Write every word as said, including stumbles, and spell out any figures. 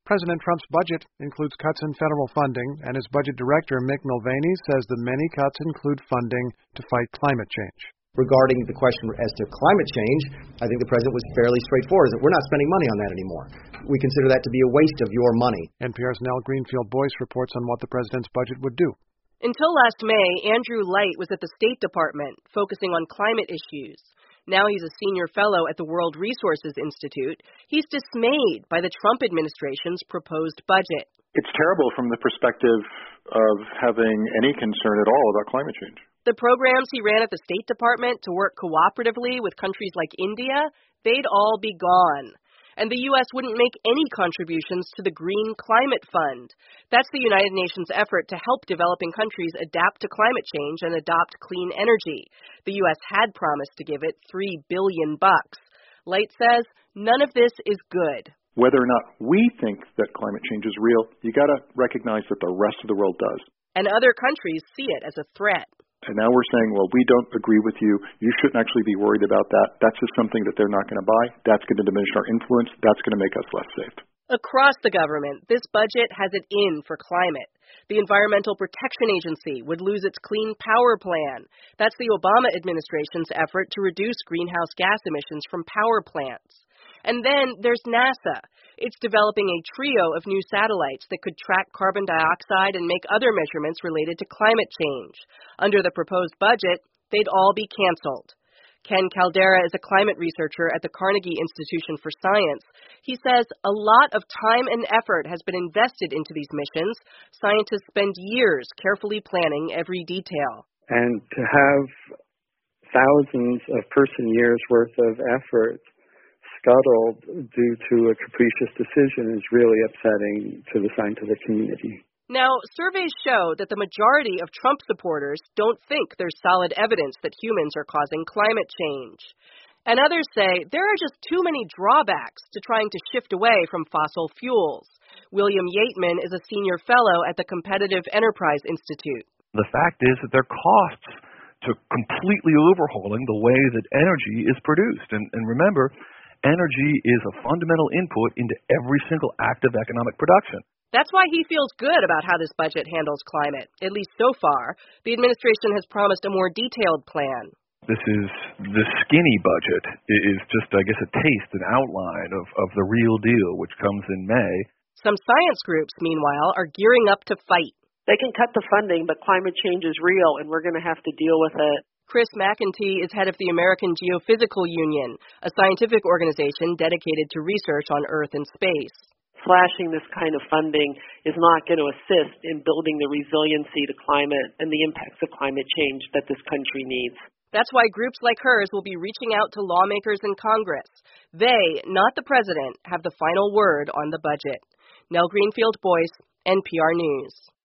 President Trump's budget includes cuts in federal funding, and his budget director, Mick Mulvaney, says the many cuts include funding to fight climate change. Regarding the question as to climate change, I think the president was fairly straightforward, that we're not spending money on that anymore. We consider that to be a waste of your money. N P R's Nell Greenfield-Boyce reports on what the president's budget would do. Until last May, Andrew Light was at the State Department, focusing on climate issues. Now he's a senior fellow at the World Resources Institute. He's dismayed by the Trump administration's proposed budget. It's terrible from the perspective of having any concern at all about climate change. The programs he ran at the State Department to work cooperatively with countries like India, they'd all be gone. And the U S wouldn't make any contributions to the Green Climate Fund. That's the United Nations effort to help developing countries adapt to climate change and adopt clean energy. The U S had promised to give it three billion bucks. Light says none of this is good. Whether or not we think that climate change is real, you got to recognize that the rest of the world does. And other countries see it as a threat. And now we're saying, well, we don't agree with you. You shouldn't actually be worried about that. That's just something that they're not going to buy. That's going to diminish our influence. That's going to make us less safe. Across the government, this budget has it in for climate. The Environmental Protection Agency would lose its Clean Power Plan. That's the Obama administration's effort to reduce greenhouse gas emissions from power plants. And then there's NASA. It's developing a trio of new satellites that could track carbon dioxide and make other measurements related to climate change. Under the proposed budget, they'd all be canceled. Ken Caldera is a climate researcher at the Carnegie Institution for Science. He says a lot of time and effort has been invested into these missions. Scientists spend years carefully planning every detail. And to have thousands of person-years worth of effort scuttled due to a capricious decision is really upsetting to the scientific community. Now, surveys show that the majority of Trump supporters don't think there's solid evidence that humans are causing climate change. And others say there are just too many drawbacks to trying to shift away from fossil fuels. William Yeatman is a senior fellow at the Competitive Enterprise Institute. The fact is that there are costs to completely overhauling the way that energy is produced. And, and remember, energy is a fundamental input into every single act of economic production. That's why he feels good about how this budget handles climate, at least so far. The administration has promised a more detailed plan. This is the skinny budget. It is just, I guess, a taste, an outline of, of the real deal, which comes in May. Some science groups, meanwhile, are gearing up to fight. They can cut the funding, but climate change is real, and we're going to have to deal with it. Chris McEntee is head of the American Geophysical Union, a scientific organization dedicated to research on Earth and space. Slashing this kind of funding is not going to assist in building the resiliency to climate and the impacts of climate change that this country needs. That's why groups like hers will be reaching out to lawmakers in Congress. They, not the president, have the final word on the budget. Nell Greenfield-Boyce, N P R News.